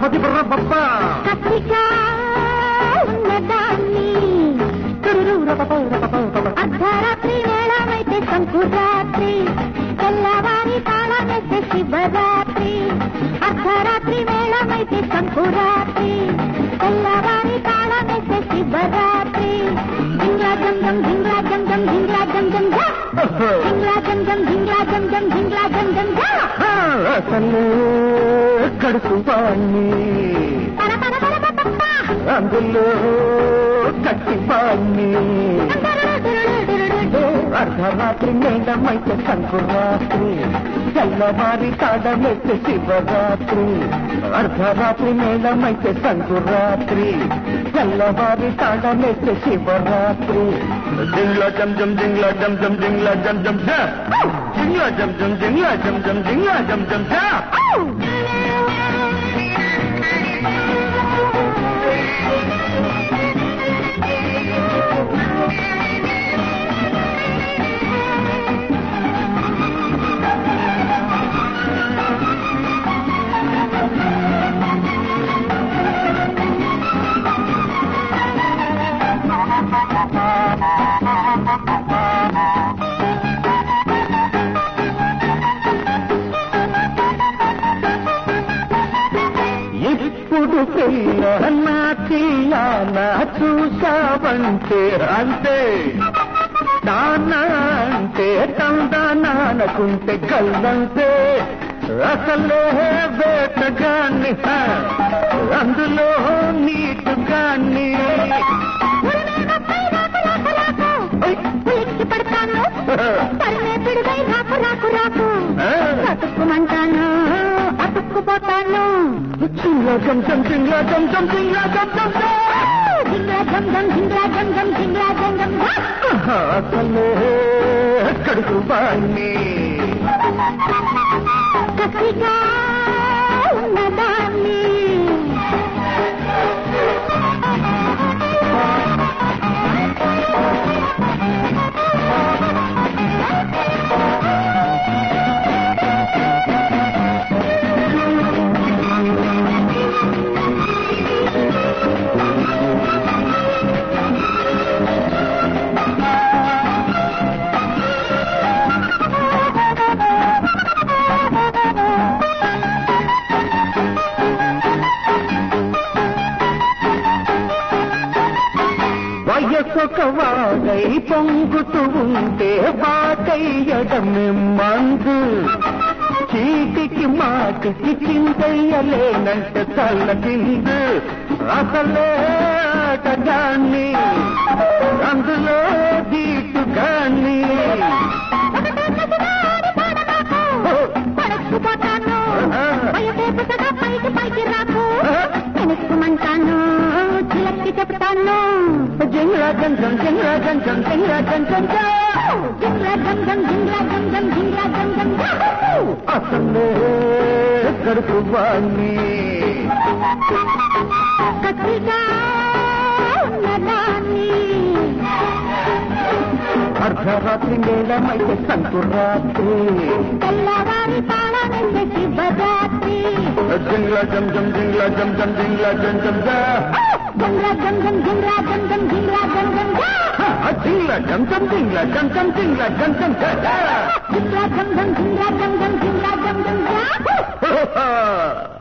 కత్తిగా ఉన్నదాన్ని అర్ధరాత్రి వేళమైతే సంకురాత్రి తెల్లవారి తాళమైతే శివరాత్రి అర్ధరాత్రి వేళమైతే సంకురాత్రి తెల్లవారి తాళమైతే శివరాత్రి జింగ్లా జం జం జింగ్లా జం జం జింగ్లా జం జం జా జింగ్లా జం జం జింగ్లా జం జం జింగ్లా జం జం జా అసలు కడుపువాణ్ణి అందులో కట్టివాణ్ణి అర్ధరాత్రి మేళమైతే సంకురాత్రి తెల్లవారి తాళమైతే శివరాత్రి అర్ధరాత్రి మేళమైతే సంకురాత్రి తెల్లవారి తాళమైతే శివరాత్రి జింగ్లా జం జం జింగ్లా జం జం జింగ్లా జం జం జా జింగ్లా జం జం జింగ్లా జం జం జింగ్లా జం జం జా ఇప్పుడు పిల్లన్నా తీయాలా చూసావంటే అంతే దానా అంటే తందానకుంటే గల్లంతే అసలే వేటగాన్ని అందులో నీటుగాన్ని పడతాను పిడివై రాకు రాకు రాకు అతుక్కుమంటాను అతుక్కుపోతాను జింగ్లా జం జం జింగ్లా జం జం జింగ్లా జం జం జింగ్లా జం జం జింగ్లా జం జం జింగ్లా జం జం అసలే కడుపువాణ్ణి కత్తిగా ఉన్నదాన్ని వయసొక వాగై పొంగుతూ ఉంటే వాటయ్యడమే మందు చీటికి మాటికి చింతయ్యలేనంటే చల్ల కిందు అసలే ఆటగాన్ని అందులో దీటుగాన్ని పడక్కుపోతాను పైకి పైకి రాకు తెలుసుమంటాను చిలక్కి చెప్తాను జింగ్లా జం జం జింగ్లా జం జం జింగ్లా జం జం జింగ్లా జం జం జింగ్లా జం జం జింగ్లా జం జం అసలే కడుపువాణ్ణి కత్తిగా ఉన్నదాన్ని అర్ధరాత్రి మేళమైతే సంకురాత్రి తెల్లవారి తాళమైతే శివరాత్రి జింగ్లా జం జం జింగ్లా జం జం జింగ్లా జం జం జా జింగ్లా జం జం జింగ్లా జం జం జింగ్లా జం జం జింగ్లా జం జం జింగ్లా జం జం జింగ్లా జం జం జా జింగ్లా జం జం జింగ్లా జం జం జింగ్లా జం జం